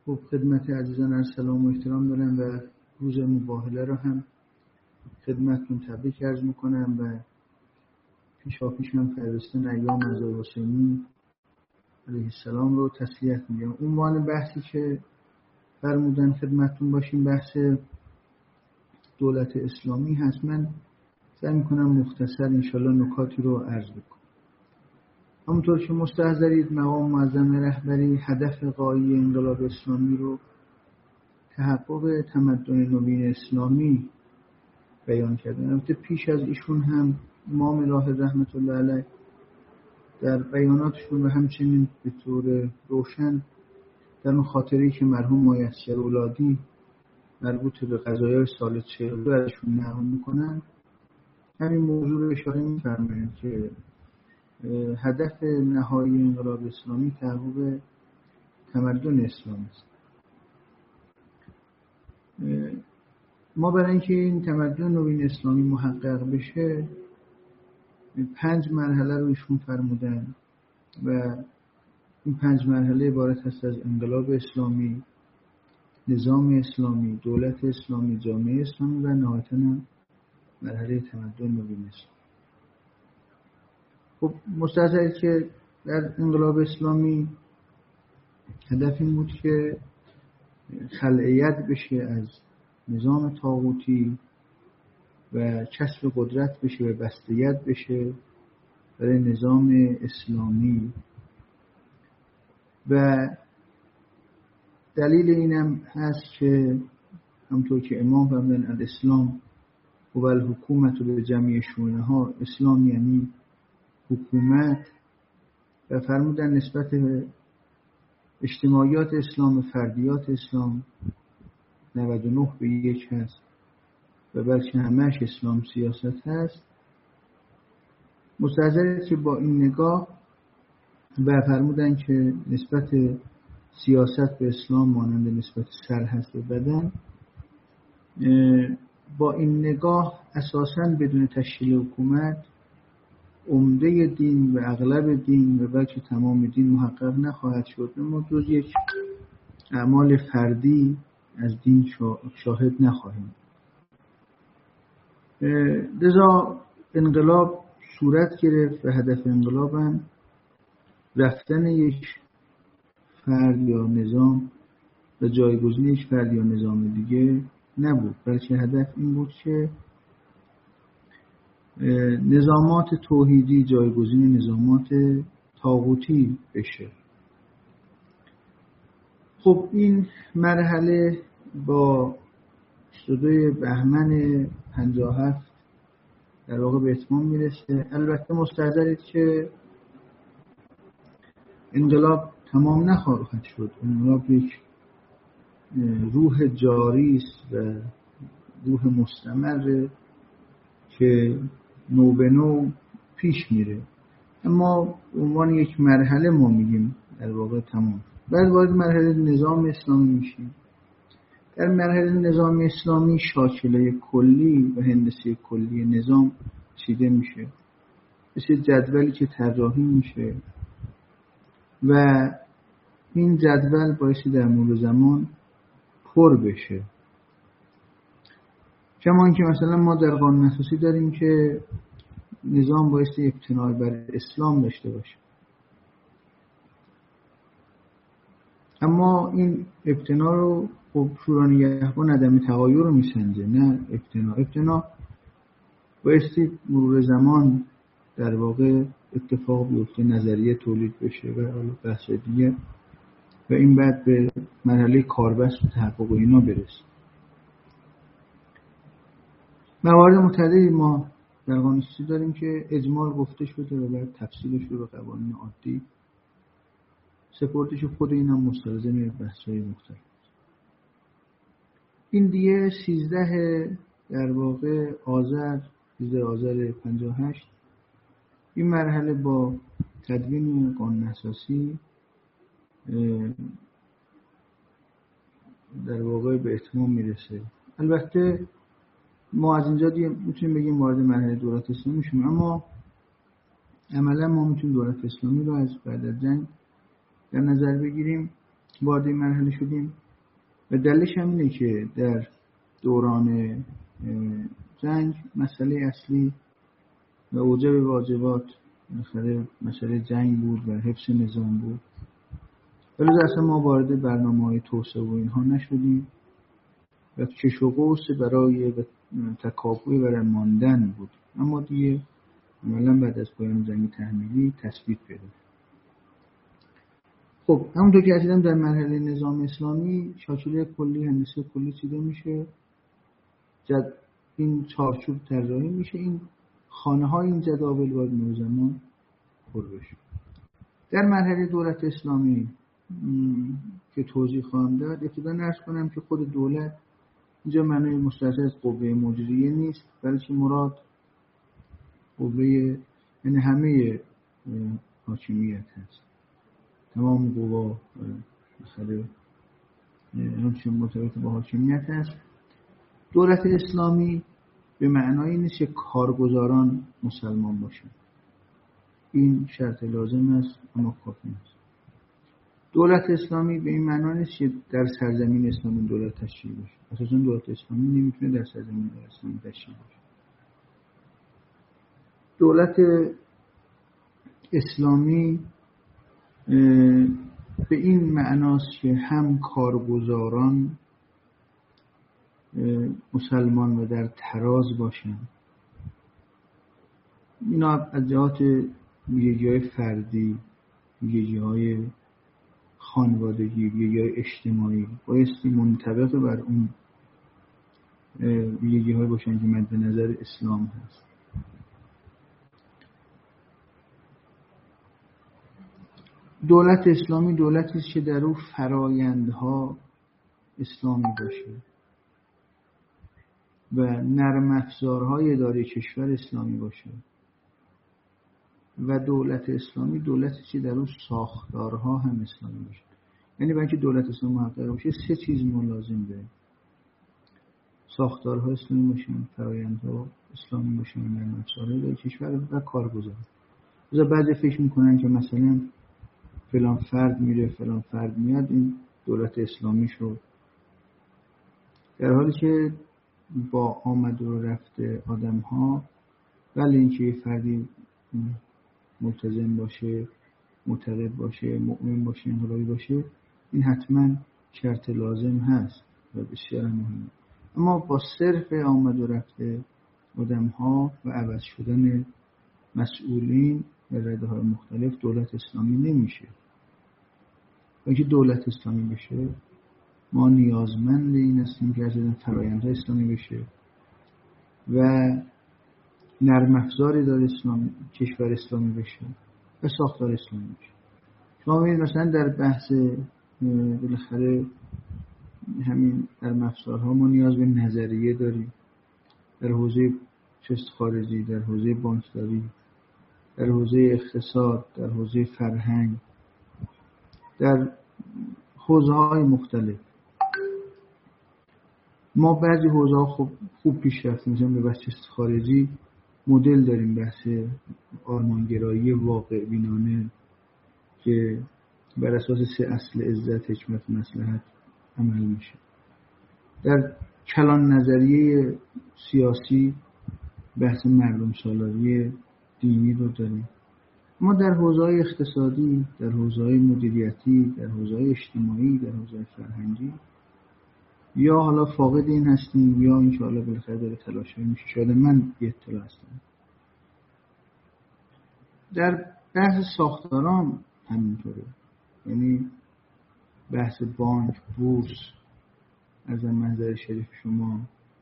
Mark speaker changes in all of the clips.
Speaker 1: خب خدمت عزیزان عرض سلام و احترام دارم و روز مباهله رو هم خدمتتون تبریک عرض میکنم و پیشاپیش من فرستن ایام رضا حسینی علیه السلام رو تسلیت میگم. عنوان بحثی که فرمودن خدمتتون باشیم بحث دولت اسلامی هست. من سعی میکنم مختصر انشالله نکاتی رو عرض بکنم. همونطور که مستحضرید مقام معظم رهبری هدف غایی انقلاب اسلامی رو تحقق تمدن نوین اسلامی بیان کردن. البته پیش از ایشون هم امام راهب رحمت الله علیه در بیاناتشون و همچنین به طور روشن در اون خاطره‌ای که مرحوم میسر اولادی مربوط به قضایای سال 42 ازشون نقل میکنن همین موضوع رو اشاره می‌فرمایند که هدف نهایی انقلاب اسلامی تحقق تمدن اسلامی است. ما برای اینکه این تمدن نوین اسلامی محقق بشه 5 مرحله رو ایشون فرمودن و این 5 مرحله عبارت هست از انقلاب اسلامی، نظام اسلامی، دولت اسلامی، جامعه اسلامی و نهایتاً مرحله تمدن نوین اسلامی. خب مستحضرید که در انقلاب اسلامی هدف این بود که خلعیت بشه از نظام طاغوتی و کسب قدرت بشه و بستگیت بشه برای نظام اسلامی و دلیل اینم هست که همونطور که امام فرمودن الاسلام و الحکومت به جمعی شؤونها، اسلام یعنی حکومت و فرمودن نسبت به اجتماعیات اسلام فردیات اسلام 99:1 هست و بلکه همش اسلام سیاست هست. مستحضرید که با این نگاه و فرمودن که نسبت سیاست به اسلام مانند نسبت سر هست به بدن، با این نگاه اساساً بدون تشکیل حکومت عمده دین و اغلب دین و بلکه تمام دین محقق نخواهد شد. ما جز یک اعمال فردی از دین شاهد نخواهیم. لذا انقلاب صورت گرفت و هدف انقلاب هم رفتن یک فرد یا نظام و جایگزین یک فرد یا نظام دیگه نبود، بلکه هدف این بود که نظامات توحیدی جایگزین نظامات طاغوتی بشه. خب این مرحله با 22 بهمن 57 در واقع به اتمام میرسه. البته مستحضرید که انقلاب تمام نخواهد شد. انقلاب یک روح جاری است و روح مستمر که نو به نو پیش میره، اما عنوان یک مرحله ما میگیم در واقع تمام. بعد وارد مرحله نظام اسلامی میشیم. در مرحله نظام اسلامی شاکله کلی و هندسه کلی نظام چیده میشه، مثل جدولی که طراحی میشه و این جدول بایستی در مرور زمان پر بشه. کما اینکه مثلا ما در قانون اساسی داریم که نظام بایستی ابتنای بر اسلام داشته باشه، اما این ابتنا رو خب شورای نگهبان عدم تغییر رو میسنجه، نه ابتنا بایستی مرور زمان در واقع اتفاق بیفته، نظریه تولید بشه و بحث دیگه و این بعد به مرحله کاربست و تحقق اینا برسه. موارد متعددی ما در قانون اساسی داریم که اجمال گفته شده و بعد تفصیلش رو به قوانین عادی سپرده شد. خود این هم مستلزم بحث‌های مختلف. این دیگه 13 در واقع آذر 58 این مرحله با تدوین قانون اساسی در واقع به اتمام میرسه. البته ما از اینجا دیگه میتونیم بگیم وارد مرحله دولت اسلامی شدیم، اما عملا ما میتونیم دولت اسلامی رو از بعد از جنگ در نظر بگیریم وارد این مرحله شدیم و دلیلش هم اینه که در دوران جنگ مسئله اصلی و اوجب واجبات مسئله جنگ بود و حفظ نظام بود. ولی اصلا ما وارد برنامه‌های توسعه و اینها نشدیم و کش و قوس برای تکاپوی برای ماندن بود. اما دیگه عملا بعد از پایان جنگ تحمیلی تثبیت پیدا. خب همونطور که دیدم در مرحله نظام اسلامی شاکله کلی هندسه کلی چیده میشه، این چارچوب طراحی میشه، این خانه های این جداول باید مرور زمان پر بشه. در مرحله دولت اسلامی که توضیح خواهم داد، ابتدا عرض کنم که خود دولت اینجا معنی مستعصی از قوه مجریه نیست، بلکه مراد قوه یعنی همه حاکمیت هست، تمام قوا مثلا همچنین مرتبط با حاکمیت هست. دولت اسلامی به معنای نیست که کارگزاران مسلمان باشن، این شرط لازم است اما کافی نیست. دولت اسلامی به این معنی نیست که در سرزمین اسلامی دولت تشکیل بشه، اساساً دولت اسلامی نمیتونه در سرزمین اسلامی تشکیل بشه. دولت اسلامی به این معناست که هم کارگزاران مسلمان و در تراز باشن. اینا از جهات ویژگی‌های فردی، ویژگی‌های خانوادگی، ویژگی‌های اجتماعی بایستی منطبق بر اون ویژگی‌های باشن که مد نظر اسلام هست. دولت اسلامی دولتی است که در او فرایندها اسلامی باشه و نرم افزارهای اداره کشور اسلامی باشه و دولت اسلامی دولتی که در او ساختارها هم اسلامی باشه. یعنی برای اینکه دولت اسلامی محقق باشه سه چیز لازم داره: ساختارها اسلامی باشن، فرایندها اسلامی باشن، نرم افزارهای اداره کشور و کارگزار. بعضی فکر میکنن که مثلا فلان فرد میره فلان فرد میاد این دولت اسلامی شد، در حالی که با آمد و رفت آدم ها ولی اینکه یه فردی ملتزم باشه، معتقد باشه، مؤمن باشه، انقلابی باشه، این حتما شرط لازم هست و بسیار مهمه. اما با صرف آمد و رفت آدم ها و عوض شدن مسئولین و رده‌های مختلف دولت اسلامی نمیشه. و اینکه دولت اسلامی بشه ما نیازمند این هستیم که از این فرآیندها اسلامی بشه و نرم افزار اداره اسلامی کشور اسلامی بشه و ساختار اسلامی بشه. شما ببینید مثلا در بحث بالاخره همین نرم افزارها ما نیاز به نظریه داریم در حوزه شست خارجی، در حوزه بانکداری، در حوزه اقتصاد، در حوزه فرهنگ، در حوزه‌های مختلف. ما بعضی حوزه‌ها خوب پیش رفتیم، مثلا به بحث خارجی مدل داریم، بحث آرمانگرایی واقع بینانه که بر اساس 3 اصل عزت، حکمت و مصلحت عمل میشه. در کلان نظریه سیاسی بحث مردم سالاری دینی رو داریم. ما در حوزه‌های اقتصادی، در حوزه‌های مدیریتی، در حوزه‌های اجتماعی، در حوزه‌های فرهنگی یا حالا فاقد این هستیم یا این که حالا بالاخره داره تلاش‌هایی میشه. شاید من بی اطلاع هستم. در بحث ساختاران همینطوره، یعنی بحث بانک، بورس، از منظر شریف شما،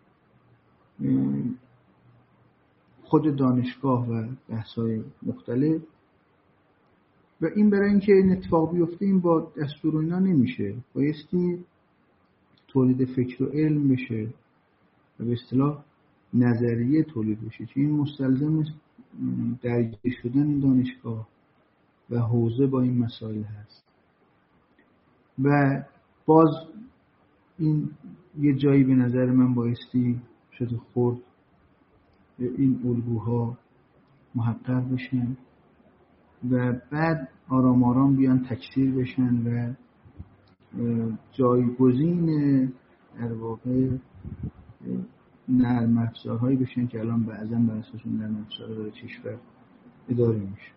Speaker 1: خود دانشگاه و بحث‌های مختلف. و این برای اینکه این اتفاق بیفته این با دستور و اینا نمیشه، بایستی تولید فکر و علم بشه و به اصطلاح نظریه تولید بشه که این مستلزم درگیر شدن دانشگاه و حوزه با این مسائل هست. و باز این یه جایی به نظر من بایستی شده خورد این الگوها محقق بشن و بعد آرام آرام بیان تکثیر بشن و جایگزین در واقع نرم افزارهایی بشن که الان بعضا بر اساس نرم افزارها داره کشور اداره میشه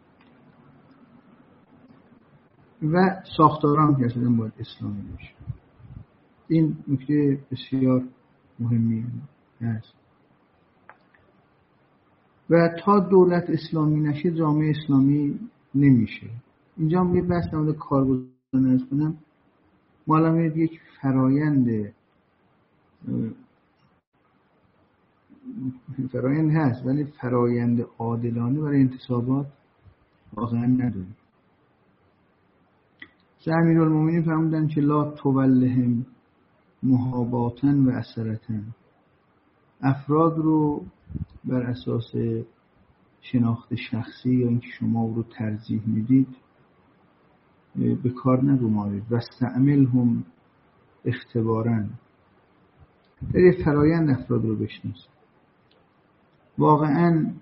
Speaker 1: و ساختاران که اصلا باید اسلامی بشه. این نکته بسیار مهمی هست و تا دولت اسلامی نشه جامعه اسلامی نمیشه. اینجا هم یه بحث در مورد کارگزاران ارز کنم. ما الان یک فرایند هست ولی فرایند عادلانه برای انتصابات واقعا نداریم. امیرالمومنین فرمودن که لا تولهم محاباتن و اثرتن، افراد رو بر اساس شناخت شخصی یا اینکه شما او رو ترجیح میدید به کار نگمارید و استعملهم اختبارن، در فرایند افراد رو بشناسید. واقعا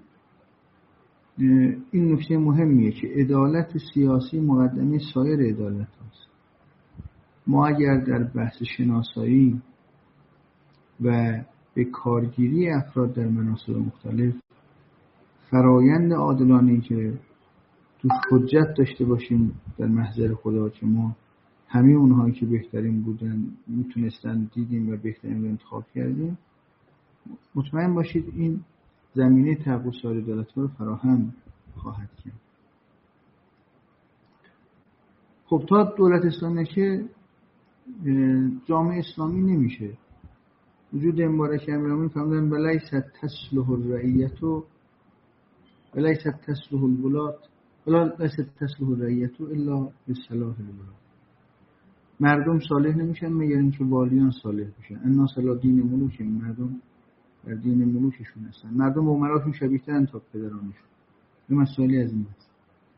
Speaker 1: این نکته مهمیه که عدالت سیاسی مقدمه سایر عدالت هست. ما اگر در بحث شناسایی و به کارگیری افراد در مناصب مختلف فرایند عادلانه‌ای که توش حجت داشته باشیم در محضر خدا که ما همه اونهایی که بهترین بودن میتونستن دیدیم و بهترین رو انتخاب کردیم، مطمئن باشید این زمینه تحقق سایر عدالت‌ها رو فراهم خواهد کرد. خب تا دولت اسلامی که جامعه اسلامی نمیشه. وجود مبارک امیرالمومنین فرمودن ولیست تصلح الرعیت ولیست تصلح الولاة ولیست تصلح الرعیت الا بصلاح الولاة. مردم صالح نمیشن مگر اینکه والیان صالح بشن. الناس علی دین ملوک، مردم در دین ملوکشون هستن. مردم با امراشون شبیه ترن تا پدرانشون. این مسائلی از این هست.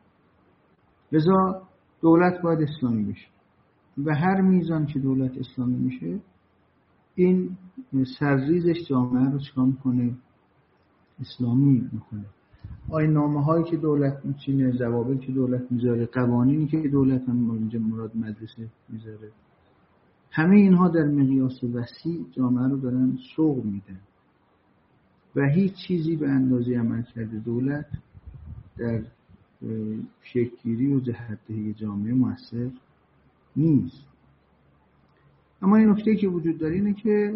Speaker 1: لذا دولت باید اسلامی بشه و هر میزان که دولت اسلامی میشه این سرریزش جامعه رو چکار میکنه؟ اسلامی میکنه. آیین‌نامه هایی که دولت میچینه، ضوابطی که دولت میذاره، قوانینی که دولت هم اینجا مراد مدرسه میذاره، همه اینها در مقیاس وسیع جامعه رو دارن سوق میدن و هیچ چیزی به اندازه عملکرد دولت در شکل‌گیری و جهت‌دهی جامعه مؤثر نیست. اما این نکته که وجود داره اینه که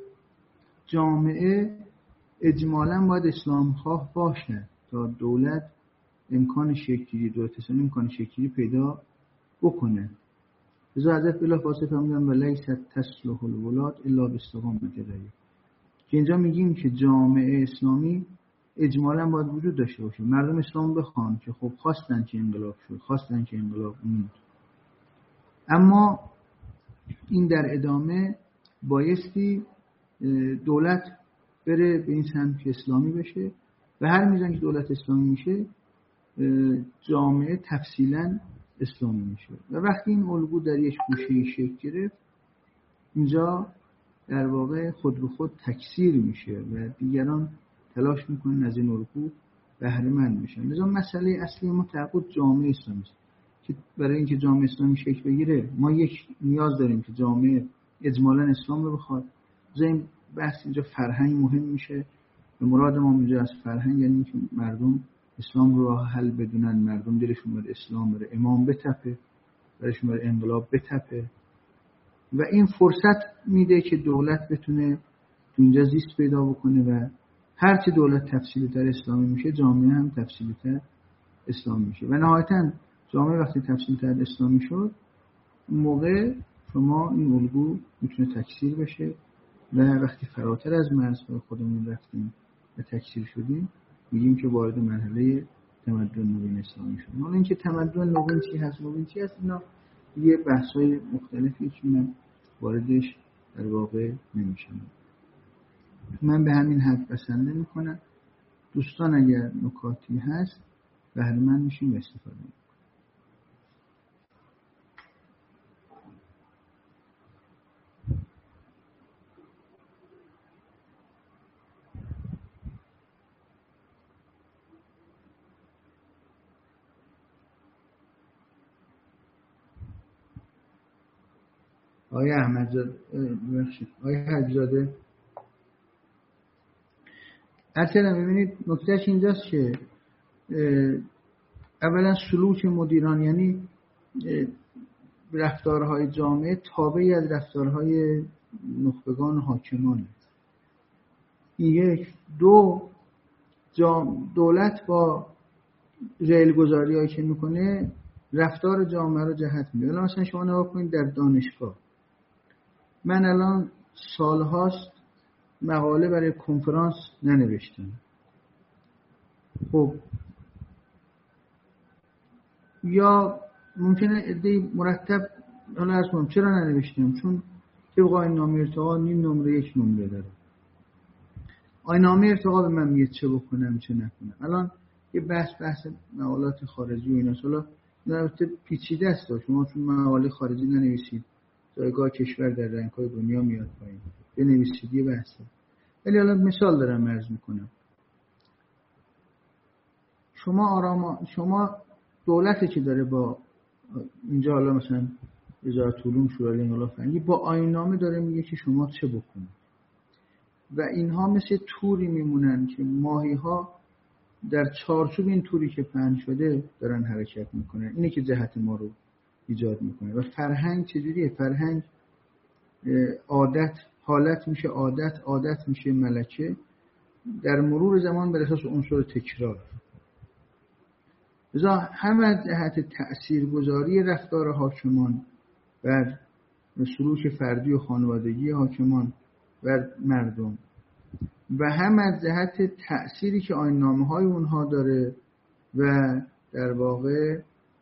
Speaker 1: جامعه اجمالاً باید اسلام خواه باشه تا دولت امکان شکل‌گیری، دولت اسلامی امکان شکل‌گیری پیدا بکنه. لذا حضرت بلافاصله فرمودن ولیست تصلح الولاة الا باستقامة الرعیة، که اینجا میگیم که جامعه اسلامی اجمالاً باید وجود داشته باشه. مردم اسلام بخوان که خب خواستن که انقلاب شد، خواستن که انقلاب موند، اما این در ادامه بایستی دولت بره به این سمت که اسلامی بشه و هر میزان که دولت اسلامی میشه جامعه تفصیلاً اسلامی میشه و وقتی این الگو در یک گوشه شکل گرفت اینجا در واقع خود به خود تکثیر میشه و دیگران تلاش میکنن از این الگو بهره مند بشن. لذا مسئله اصلی ما تحقق جامعه اسلامی است که برای اینکه جامعه اسلامی شکل بگیره ما یک نیاز داریم که جامعه اجمالاً اسلام رو بخواد. لذا این بحث اینجا فرهنگ مهم میشه و مراد ما اینجا از فرهنگ یعنی که مردم اسلام رو راه حل بدونن، مردم دلشون بر اسلام بره، امام بتپه، برایشون بر انقلاب بتپه و این فرصت میده که دولت بتونه اینجا زیست پیدا بکنه و هرچی دولت تفصیل‌تر اسلامی میشه جامعه هم تفصیل‌تر اسلامی میشه و نهایتاً جامعه وقتی تفصیل‌تر اسلامی شد اون موقع شما این الگو میتونه تکثیر بشه و وقتی فراتر از مرزهای خودمون رفتیم و تکثیر شدیم میگیم که وارد مرحله تمدن نوین اسلامی شدیم. حالا اینکه تمدن نوین چی هست، نوین چی هست، اینا یه بحث‌های مختلفی که من واردش در واقع نمیشم. من به همین حد بسنده میکنم. دوستان اگر نکاتی هست بهره مند میشیم و استفاده میکنم. آقای احمدزاده آقای حجزاده اصلا ببینید نکتهش اینجاست که اولا سلوک مدیران یعنی رفتارهای جامعه تابعی از رفتارهای نخبگان و حاکمان. یک. دو، دولت با ریلگذاری هایی که میکنه رفتار جامعه رو جهت میده. الان مثلا شما نگاه کنید در دانشگاه، من الان سالهاست مقاله برای کنفرانس ننوشتم. خب یا ممکنه عده‌ای مرتب حالا از کنم چرا ننوشتم؟ چون طبق آیین‌نامه ارتقا نیم نمره یک نمره داره. آیین‌نامه ارتقا به من میگه چه بکنم چه نکنم. الان یه بحث مقالات خارجی و اینا، حالا البته پیچیده است. شما چون مقاله خارجی ننویسید جایگاه کشور در رنگ‌های دنیا میاد پایین، بنویسید یه بحثه. ولی الان مثال دارم عرض میکنم. شما دولتی که داره با اینجا حالا مثلا وزارت علوم شورای انقلاب فرهنگی با آیین‌نامه داره میگه که شما چه بکنید و اینها مثل توری میمونن که ماهی‌ها در چارچوب این توری که پهن شده دارن حرکت میکنن. اینه که جهت ما رو ایجاد میکنه. و فرهنگ چجوریه؟ فرهنگ حالت میشه عادت میشه ملکه، در مرور زمان بر اساس عنصر تکرار. لذا هم از جهت تأثیرگذاری رفتار حاکمان بر سلوک فردی و خانوادگی حاکمان بر مردم و هم از جهت تأثیری که آیین‌نامه‌های اونها داره و در واقع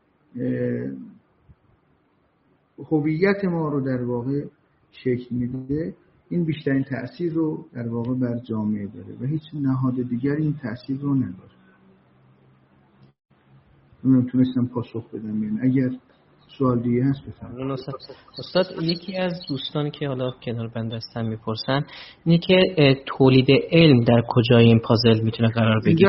Speaker 1: هویت ما رو در واقع شکل میده، این بیشترین تأثیر رو در واقع بر جامعه داره و هیچ نهاد دیگری این تأثیر رو نداره. من تونستم پاسخ بدم. ببین اگر سوال دیگه هست بفرمایید.
Speaker 2: استاد یکی از دوستانی که حالا کنار بنده هستن میپرسن اینه که تولید علم در کجای این پازل میتونه قرار بگیره؟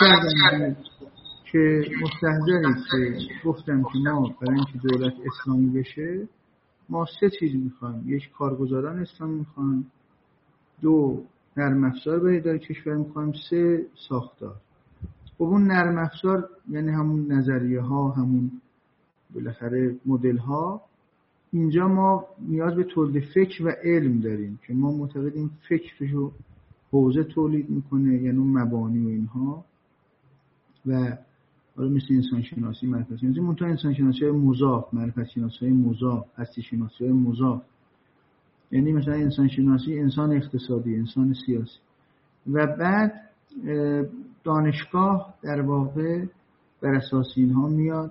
Speaker 1: که مستحضرید که گفتم که ما برای اینکه دولت اسلامی بشه ما سه چیز میخوایم. یک، کارگزاران اسلامی میخوایم. دو، نرم افزار برای اداره کشور میخوایم. سه، ساختار. خب اون نرم افزار یعنی همون نظریه ها، همون بالاخره مدل ها. اینجا ما نیاز به تولید فکر و علم داریم که ما معتقدیم فکرشو حوزه تولید میکنه، یعنی اون مبانی و اینها. و حالا مثل انسان شناسی، معرفت شناسی، منتها انسان شناسی مضاف، معرفت شناسی مضاف، هستی شناسی مضاف. یعنی مثلا انسان شناسی انسان اقتصادی، انسان سیاسی. و بعد دانشگاه در واقع بر اساس اینها میاد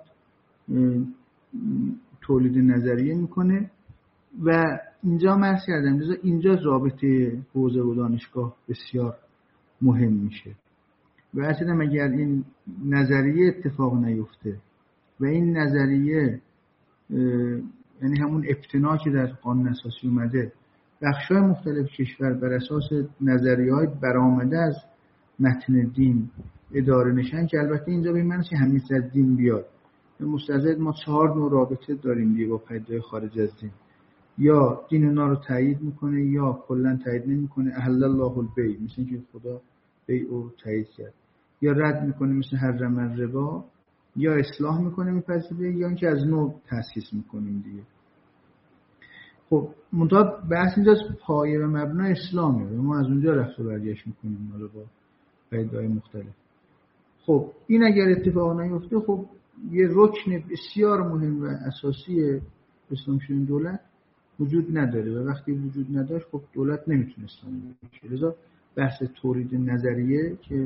Speaker 1: تولید نظریه میکنه و اینجا مرز کردم اینجا رابطه حوزه و دانشگاه بسیار مهم میشه. و اصلا اگر این نظریه اتفاق نیفته و این نظریه یعنی همون ابتنا که در قانون اساسی اومده بخشای مختلف کشور بر اساس نظریه‌های برآمده از متن دین اداره نشن، که البته اینجا به معنی که همیشه از دین بیاد. مستعد ما 4 نوع رابطه داریم دیگه با پدیده‌های خارج از دین. یا دین اونا رو تایید میکنه یا کلا تایید نمیکنه. احل الله البیع، مثل اینکه خدا بیع رو تایید کرد. یا رد میکنه مثل حرم الربا، یا اصلاح میکنه میپذیره، یا اینکه از نو تأسیس میکنیم دیگه. خب منتها بحث اینجاست پایه و مبنا اسلامه و ما از اونجا رفت و برگشت میکنیم حالا با پدیده‌های مختلف. خب این اگر اتفاق نیفته خب یه رکن بسیار مهم و اساسی اسلام شدن دولت وجود نداره و وقتی وجود نداشت خب دولت نمیتونه اسلامی بشه. لذا بحث تولید نظریه که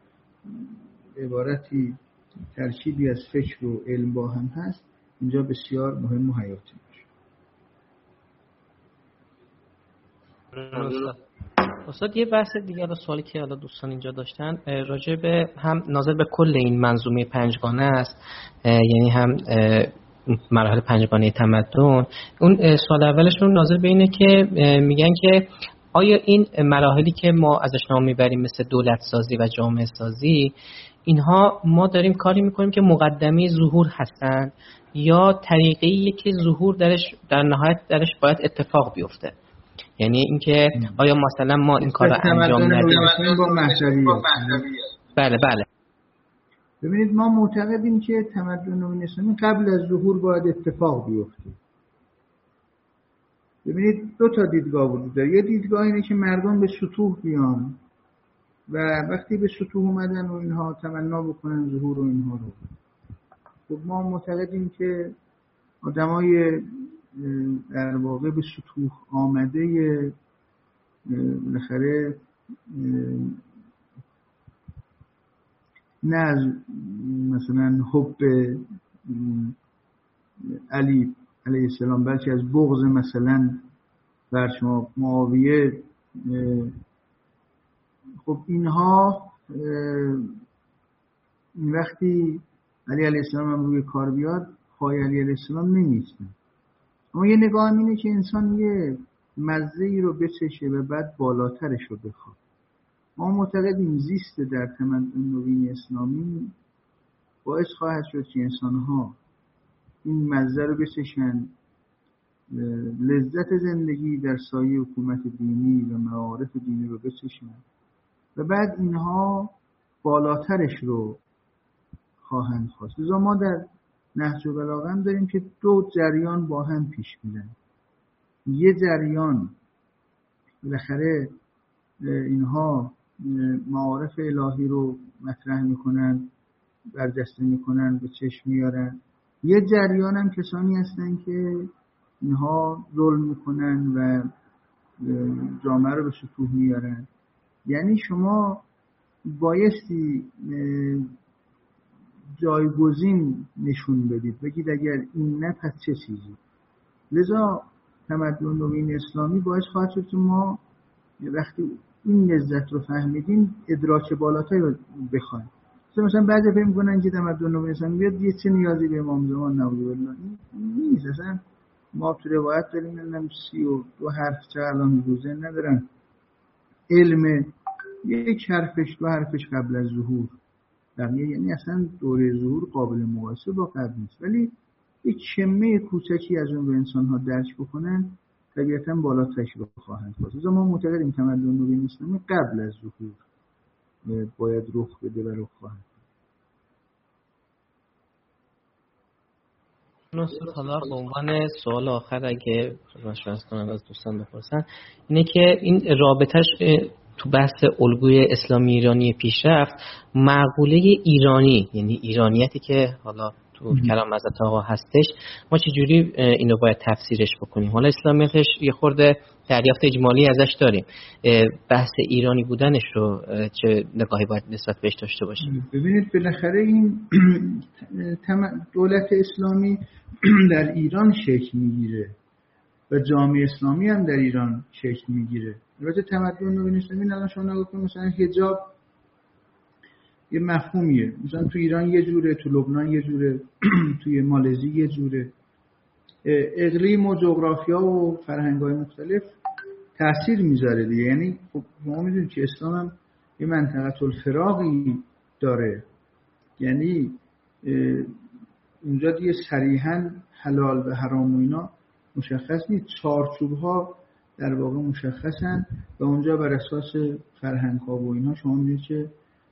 Speaker 1: عبارتی ترکیبی از فکر و علم با هم هست اینجا بسیار مهم و حیاتی میشه.
Speaker 2: استاد یه بحث دیگه، سوالی که حالا دوستان اینجا داشتن راجع به هم ناظر به کل این منظومه پنجگانه است، یعنی هم مراحل پنجگانه تمدن. اون سوال اولشون ناظر به اینه که میگن که آیا این مراحلی که ما ازش نام میبریم مثل دولت سازی و جامعه سازی اینها ما داریم کاری میکنیم که مقدمه ظهور هستن یا طریقه‌ایه که ظهور در نهایت درش باید اتفاق بیفته؟ یعنی اینکه آیا مثلا ما این کار رو انجام ندیم
Speaker 1: با مهدویت؟
Speaker 2: بله بله.
Speaker 1: ببینید ما معتقدیم که تمدن نوین اسلامی قبل از ظهور باید اتفاق بیفته. ببینید دو تا دیدگاه وجود داره. یه دیدگاه اینه که مردم به سطوح بیان و وقتی به سطوح اومدن و اینها تمنا بکنن ظهور و اینها رو. خب ما معتقدیم که آدمای در واقع به سطوح آمده بالاخره نه از مثلا حب علی علیه السلام بلکه از بغض مثلا بر شما معاویه، خب اینها وقتی علی علیه السلام هم روی کار بیاد پای علی علیه السلام نمیستن. اما یه نگاه اینه که انسان یه مزه‌ای رو بچشه و بعد بالاترش رو بخواد. ما معتقدیم زیست در تمدن نوین اسلامی باعث خواهد شد که انسان‌ها این مزه رو بچشن، لذت زندگی در سایه حکومت دینی و معارف دینی رو بچشن و بعد اینها بالاترش رو خواهند خواست. لذا ما در نهج البلاغه هم داریم که دو جریان با هم پیش میرن. یه جریان بالاخره اینها معارف الهی رو مطرح میکنن، برجسته میکنن، به چشم میارن. یه جریان هم کسانی هستن که اینها ظلم میکنن و جامعه رو به سطوح میارن. یعنی شما بایستی جایگزین نشون بدید، بگید اگر این نه پس چه چیزی. لذا تمدن نوین اسلامی باعث خواهد شد که ما وقتی این لذت رو فهمیدیم ادراک بالاتری رو بخوایم. مثلا بعضی فکر می‌کنن که تمدن نوین اسلامی بیاد یه چه نیازی به امام زمان نبوده. والله نیست. اصلا ما تو روایت داریم نمیدونم 32 حرف چه الان روزه ندارن، علم یک حرفش دو حرفش قبل از ظهور بقیه، یعنی اصلا دوره ظهور قابل مقایسه با قبل نیست. ولی یک شمه کوچکی از اون رو انسان ها درک بکنن طبیعتاً بالاترش رو خواهند خواست. لذا ما معتقدیم تمدن نوین اسلامی قبل از ظهور باید رخ بده و رخ خواهد.
Speaker 2: نصر حالا به عنوان سوال آخر اگه مشورت کنم از دوستان بپرسن اینه که این رابطش تو بحث الگوی اسلامی ایرانی پیشرفت مقوله ایرانی، یعنی ایرانیتی که حالا تو کلام حضرت آقا هستش، ما چجوری اینو باید تفسیرش بکنیم؟ حالا اسلامیتش یه خورده دریافت اجمالی ازش داریم، بحث ایرانی بودنش رو چه نگاهی باید نسبت بهش داشته باشیم؟
Speaker 1: ببینید بالاخره این دولت اسلامی در ایران شکل میگیره و جامعه اسلامی هم در ایران شکل میگیره. البته تمدن نوین اسلامی الان شما نگاه کنید مثلا حجاب یه مفهومیه، مثلا تو ایران یه جوره، تو لبنان یه جوره، توی مالزی یه جوره. اقلیم و جغرافیا و فرهنگ‌های مختلف تأثیر میذاره دیگه. یعنی خب ما میدونیم که اسلام هم یه منطقه الفراقی داره، یعنی اونجا دیگه صریحاً حلال و حرام و اینا مشخص نیست، چارچوب‌ها در واقع مشخصن و اونجا بر اساس فرهنگ‌ها و اینا شما می‌بینید که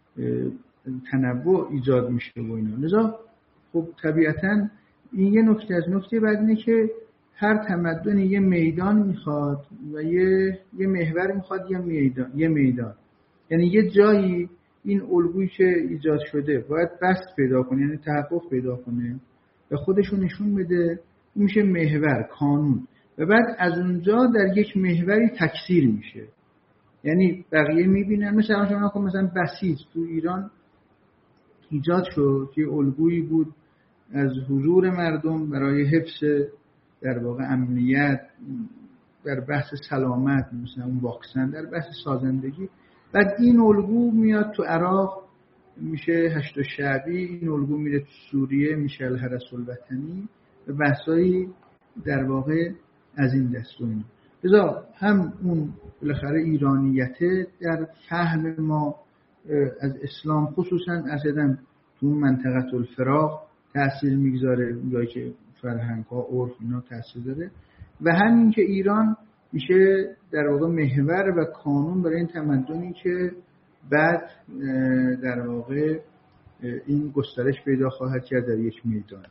Speaker 1: تنوع ایجاد میشه و اینا. لذا خب طبیعتاً این یه نکته از نکته بعد اینه که هر تمدن یه میدان میخواد و یه محور میخواد، یه میدان، یعنی یه جایی این الگویی که ایجاد شده باید بست پیدا کنه، یعنی تحقق پیدا کنه و خودشو نشون بده، میشه محور، کانون، و بعد از اونجا در یک محوری تکثیر میشه. یعنی بقیه میبینن مثلا شما مثلا بسیج تو ایران ایجاد شد که الگویی بود از حضور مردم برای حفظ در واقع امنیت، در بحث سلامت، مثلا اون واکسن، در بحث سازندگی. بعد این الگو میاد تو عراق میشه هشت شعبی، این الگو میره تو سوریه میشه الحرس الوطنی و بحثایی در واقع از این دست و اینا. لذا هم اون بالاخره ایرانیته در فهم ما از اسلام خصوصا اصلا تو منطقه الفراق تاثیر میگذاره، جایی که فرهنگ ها عرف اینا تاثیر داره، و همین که ایران میشه در واقع محور و کانون برای این تمدنی که بعد در واقع این گسترش پیدا خواهد کرد در یک میدان.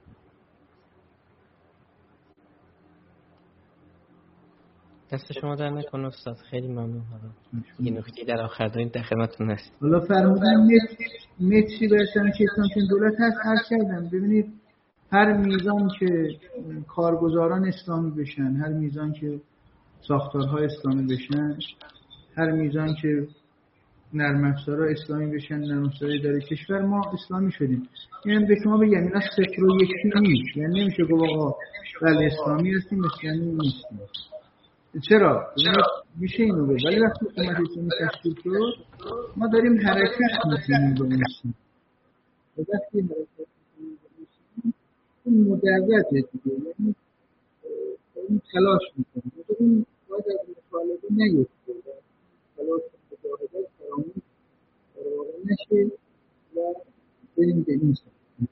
Speaker 2: دست شما در نکنه استاد، خیلی ممنون. یه نکته در آخر داریم، در خدمتتون هستیم.
Speaker 1: حالا فرمودن متری برسن که اسلام دولت هست، عرض کردم ببینید هر میزان که کارگزاران اسلامی بشن، هر میزان که ساختارهای اسلامی بشن، هر میزان که نرم افزارها اسلامی بشن، نرم افزارهای اداره کشور، ما اسلامی شدیم. یعنی به شما بگم اینا صفر و یکی نیست، یعنی نمیشه گفت آقا بله اسلامی هستیم اسلامی نیستیم. چرا؟ میشه اینو بگم، ولی وقتی حکومت اسلامی تشکیل شد ما داریم حرکت میکنیم به اسلام. وقتی حرکت میکنیم این مدرجه دیگه، یعنی این تلاش میکنیم. این باید از مطالبه نیفته، تلاش مجاهدات فراموش در واقع نشه و بریم به این سمت.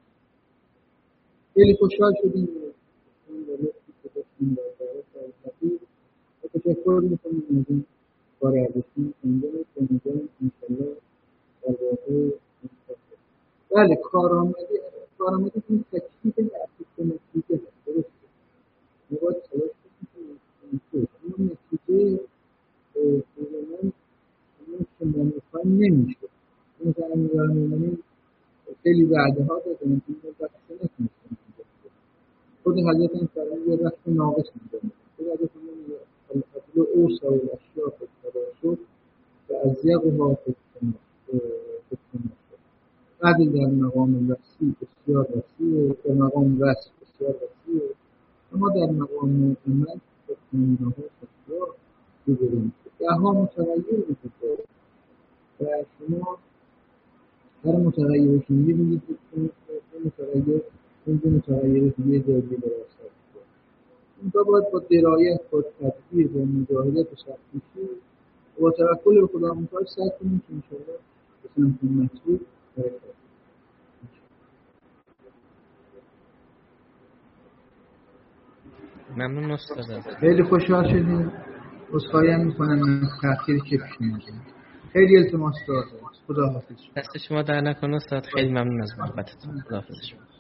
Speaker 1: خیلی خوشحال شدیم این دولتی که داشتیم در دولت الفقیر و تشکر میکنیم از این کار ارزشمند انجام کنیم انشالله در واقع. بله کارآمدی این تکلیف اساس نتیجه هست، درسته. ما باید تلاش کنیم اما نتیجه من که ما میخوایم نمیشه. این که امیرالمومنین خیلی وعده ها دادن که این بخش نکنستن خود حضرت هم فرمود یه رفت ناقص میدونم. خود حضرت هم میگه الفضل اوسع الاشیاء فی التواسط و اضیقها فی التناسل. عدل در مقام وسیع بسیار وسیع، در مقام وسع بسیار وسیع، اما در مقام عمل تکمیل‌ها بسیار بزرگی. ده‌ها متغیر میشه و شما هر متغیرشون یه میگید که متغیر این دو متغیر دیگه جدی براسته است. این باید با درایت، با تدبیر، با مجاهدت و سخت‌کوشی و با توکل به خدا متعال سعی کنیم که انشاءالله به سمت مطلوب حرکت کنیم.
Speaker 2: ممنون استاد.
Speaker 1: خیلی خوشحال شدیم. عذرخواهی هم می‌کنم من تأخیری که پیش اومد. خیلی التماس دارم. خدا حافظ.
Speaker 2: دست شما در نکنه استاد، خیلی ممنون از محبتتون. خدا حافظ شما.